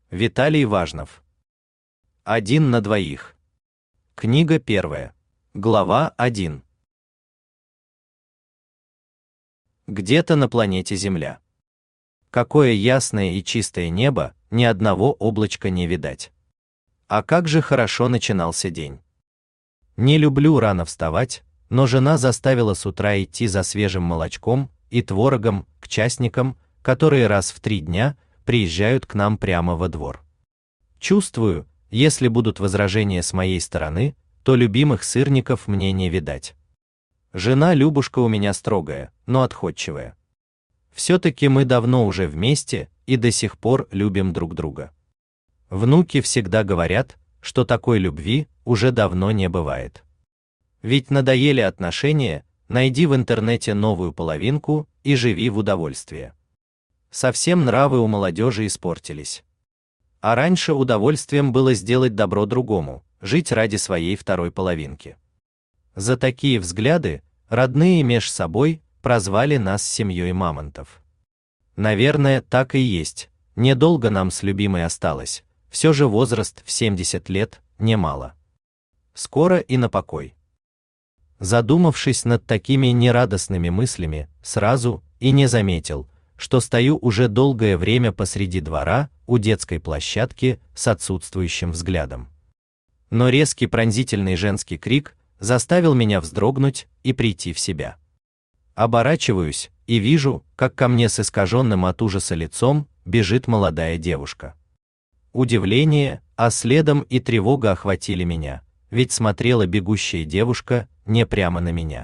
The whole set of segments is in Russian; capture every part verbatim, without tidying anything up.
Виталий Важнов. Один на двоих. Книга первая. Глава один. Где-то на планете Земля. Какое ясное и чистое небо, ни одного облачка не видать. А как же хорошо начинался день. Не люблю рано вставать, но жена заставила с утра идти за свежим молочком и творогом к частникам, которые раз в три дня приезжают к нам прямо во двор. Чувствую, если будут возражения с моей стороны, то любимых сырников мне не видать. Жена Любушка у меня строгая, но отходчивая. Все-таки мы давно уже вместе и до сих пор любим друг друга. Внуки всегда говорят, что такой любви уже давно не бывает. Ведь надоели отношения, найди в интернете новую половинку и живи в удовольствии. Совсем нравы у молодежи испортились. А раньше удовольствием было сделать добро другому, жить ради своей второй половинки. За такие взгляды родные меж собой прозвали нас семьей мамонтов. Наверное, так и есть. Недолго нам с любимой осталось. Все же возраст в семьдесят лет немало. Скоро и на покой. Задумавшись над такими нерадостными мыслями, сразу и не заметил, что стою уже долгое время посреди двора у детской площадки с отсутствующим взглядом. Но резкий пронзительный женский крик заставил меня вздрогнуть и прийти в себя. Оборачиваюсь и вижу, как ко мне с искаженным от ужаса лицом бежит молодая девушка. Удивление, а следом и тревога охватили меня, ведь смотрела бегущая девушка не прямо на меня.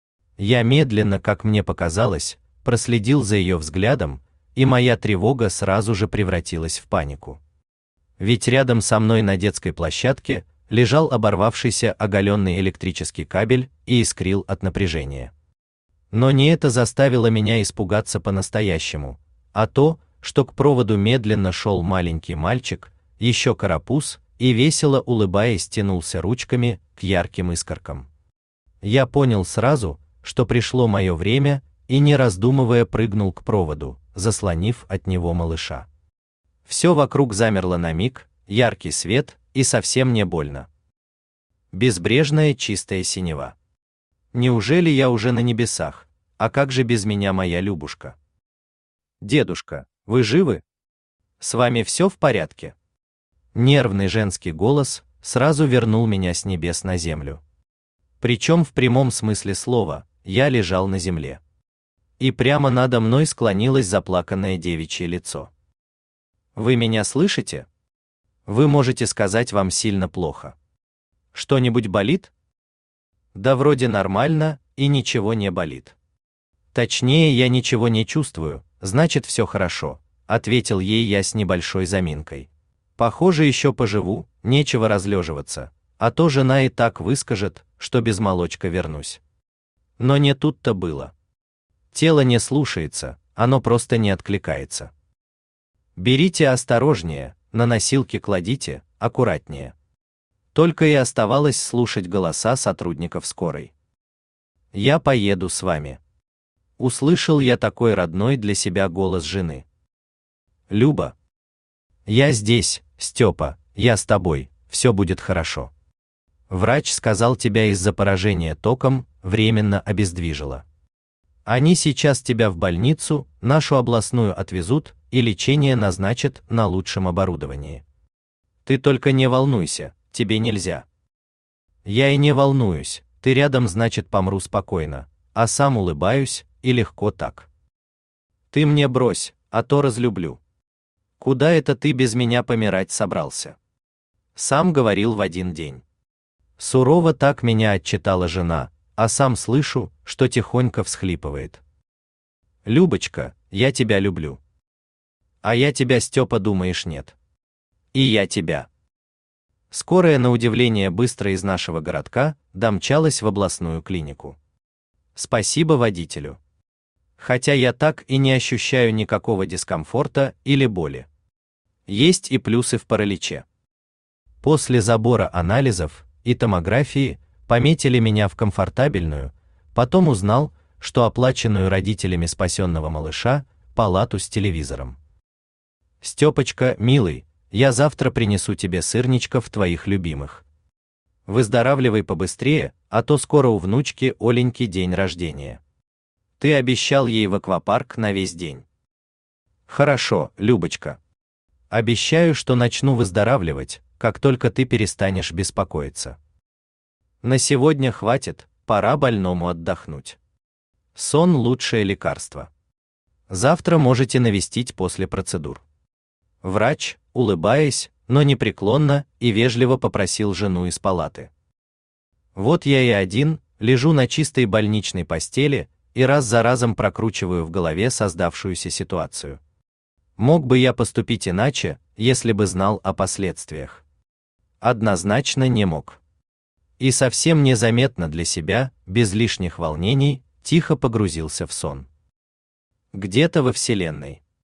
Я медленно, как мне показалось, проследил за ее взглядом, и моя тревога сразу же превратилась в панику. Ведь рядом со мной на детской площадке лежал оборвавшийся оголенный электрический кабель и искрил от напряжения. Но не это заставило меня испугаться по-настоящему, а то, что к проводу медленно шел маленький мальчик, еще карапуз, и весело улыбаясь тянулся ручками к ярким искоркам. Я понял сразу, что пришло мое время, и не раздумывая прыгнул к проводу, заслонив от него малыша. Все вокруг замерло на миг, яркий свет, и совсем не больно. Безбрежная чистая синева. Неужели я уже на небесах? А как же без меня моя Любушка? Дедушка, вы живы? С вами все в порядке? Нервный женский голос сразу вернул меня с небес на землю. Причем в прямом смысле слова, я лежал на земле. И прямо надо мной склонилось заплаканное девичье лицо. Вы меня слышите? Вы можете сказать, вам сильно плохо. Что-нибудь болит? Да вроде нормально, и ничего не болит. Точнее, я ничего не чувствую, значит все хорошо, ответил ей я с небольшой заминкой. Похоже, еще поживу, нечего разлеживаться, а то жена и так выскажет, что без молочка вернусь. Но не тут-то было. Тело не слушается, оно просто не откликается. Берите осторожнее, на носилки кладите, аккуратнее. Только и оставалось слушать голоса сотрудников скорой. Я поеду с вами. Услышал я такой родной для себя голос жены. Люба. Я здесь, Степа, я с тобой, все будет хорошо. Врач сказал, тебя из-за поражения током временно обездвижило. Они сейчас тебя в больницу, нашу областную, отвезут и лечение назначат на лучшем оборудовании. Ты только не волнуйся, тебе нельзя. Я и не волнуюсь, ты рядом, значит помру спокойно, а сам улыбаюсь, и легко так. Ты мне брось, а то разлюблю. Куда это ты без меня помирать собрался? Сам говорил в один день. Сурово так меня отчитала жена, а сам слышу, что тихонько всхлипывает. Любочка, я тебя люблю. А я тебя, Степа, думаешь, нет? И я тебя. Скорая, на удивление быстро из нашего городка домчалась в областную клинику. Спасибо водителю. Хотя я так и не ощущаю никакого дискомфорта или боли. Есть и плюсы в параличе. После забора анализов и томографии пометили меня в комфортабельную, потом узнал, что оплаченную родителями спасенного малыша палату с телевизором. Степочка, милый, Я завтра принесу тебе сырничков твоих любимых. Выздоравливай побыстрее, а то скоро у внучки Оленьки день рождения. Ты обещал ей в аквапарк на весь день. Хорошо, Любочка. Обещаю, что начну выздоравливать, как только ты перестанешь беспокоиться. На сегодня хватит, пора больному отдохнуть. Сон – лучшее лекарство. Завтра можете навестить после процедур. Врач, улыбаясь, но непреклонно и вежливо попросил жену из палаты. Вот я и один, лежу на чистой больничной постели и раз за разом прокручиваю в голове создавшуюся ситуацию. Мог бы я поступить иначе, если бы знал о последствиях? Однозначно не мог. И совсем незаметно для себя, без лишних волнений, тихо погрузился в сон. Где-то во Вселенной